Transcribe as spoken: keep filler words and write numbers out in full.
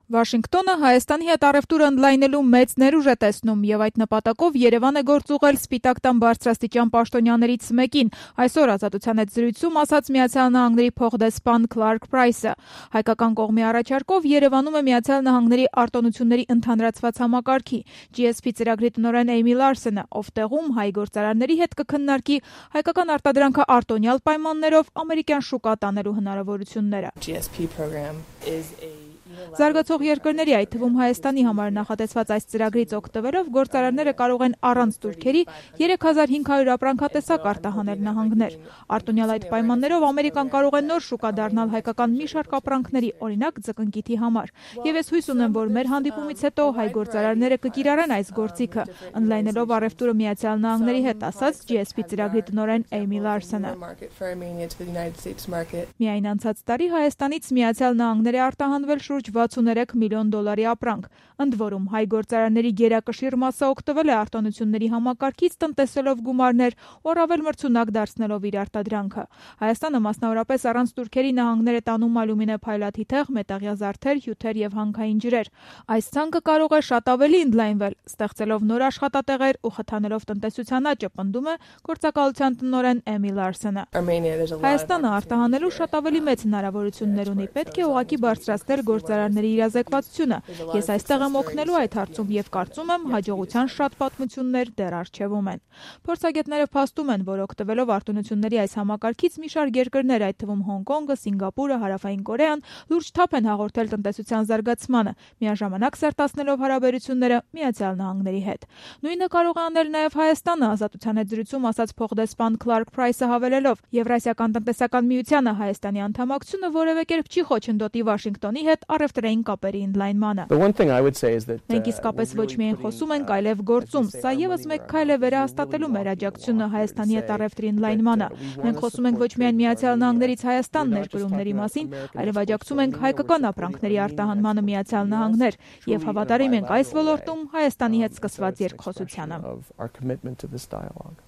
Վաշինգտոնը Հայաստանի հետ առևտուրը ընդլայնելու մեծ ներուժ է տեսնում եւ այդ նպատակով Երևան է գործ ուղղել Սպիտակ տան բարձրաստիճան պաշտոնյաներից մեկին, այսօր Ազատության հետ զրույցում ասաց Միացյալ Նահանգների փոխդեսպան Քլարկ Պրայսը։ Հայկական կողմի առաջարկով Երևանում է Միացյալ Նահանգների արտոնությունների ընդհանրացված համակարգի G S P ծրագրի տնօրեն Էյմի Լարսենը, ով տեղում հայ գործարարների հետ կքննարկի հայկական արտադրանքը արտոնյալ պայմաններով ամերիկյան շուկա տանելու հնարավորությունները։ G S P program is a Զարգացող երկրների, այդ թվում Հայաստանի համար նախատեսված այս ծրագրից օգտվելով գործարարները կարող են առանց տուրքերի երեք հազար հինգ հարյուր ապրանքատեսակ արտահանել նահանգներ։ Արտոնյալ այդ պայմաններով Ամերիկան կարող է նոր շուկա դառնալ հայկական մի շարք ապրանքների, օրինակ ձկնկիթի համար։ Եվ ես հույս ունեմ, որ մեր հանդիպումից հետո հայ գործարարները կկիրառեն այս գործիքը, ընդլայնելով առևտուրը Միացյալ Նահանգների հետ, ասաց G S P ծրագրի տնօրեն Էյմի Լարսենը։ Միայն անցած տարի Հայաստանից Միացյալ Նահանգներ է արտահանվել շուրջ վաթսուներեք միլիոն դոլարի ապրանք, ընդ որում հայ գործարանների գերակշիռ մասը օգտվել է արտոնությունների համակարգից, տնտեսելով գումարներ, ու առավել մրցունակ դարձնելով իր արտադրանքը։ Հայաստանը մասնավորապես առանց տուրքերի նահանգներ է տանում ալյումինե փայլաթիթեղ, մետաղյա զարդեր, հյութեր եւ հանքային ջրեր։ Այս ցանկը կարող է շատ ավելի ընդլայնվել, ստեղծելով նոր աշխատատեղեր ու խթանելով տնտեսության աճը, պնդում է գործակալության տնօրեն Էմի Լարսենը։ Հայաստանը արտահանելու շատ ավելի մեծ հնարավորություններ ունի, պետք է ուղղակի բարձրացնել գործարարների իրազեկվածությունը։ Ես այստեղ եմ օգնելու այդ հարցում եւ կարծում եմ հաջողության շատ պատմություններ դեռ առջևում են։ Փորձագետները փաստում են, որ օգտվելով արտոնությունների այս համակարգից մի շարք երկրներ, այդ թվում Հոնկոնգը, Սինգապուրը, Հարավային Կորեան, լուրջ թափ են հաղորդել տնտեսության զարգացմանը, միաժամանակ սերտացնելով հարաբերությունները Միացյալ Նահանգների հետ։ Նույնը կարող է անել նաեւ Հայաստանը, Ազատության հետ զրույցում ասաց փոխդեսպան Քլարկ Պրայսը հավելելով. Եվրասիական տնտեսական միությանը Հայաստանի անդամակցությունը որևէ կերպ չի խոչընդոտի Վաշինգտոնի հետ առևտրային կապերի ընդլայնմանը։ Մենք իսկապես ոչ միայն խոսում ենք, այլև գործում։ Սա եւս մեկ քայլ է վերահաստատելու մեր աջակցությունը Հայաստանի հետ առևտրի ընդլայնմանը։ Մենք խոսում ենք ոչ միայն Միացյալ Նահանգներից Հայաստան ներդրումների մասին, այլև աջակցում ենք հայկական ապրանքների արտահանմանը Միացյալ Նահանգներ եւ հավատարիմ ենք այս ոլորտում Հայաստանի հետ սկսված երկխոսությանը։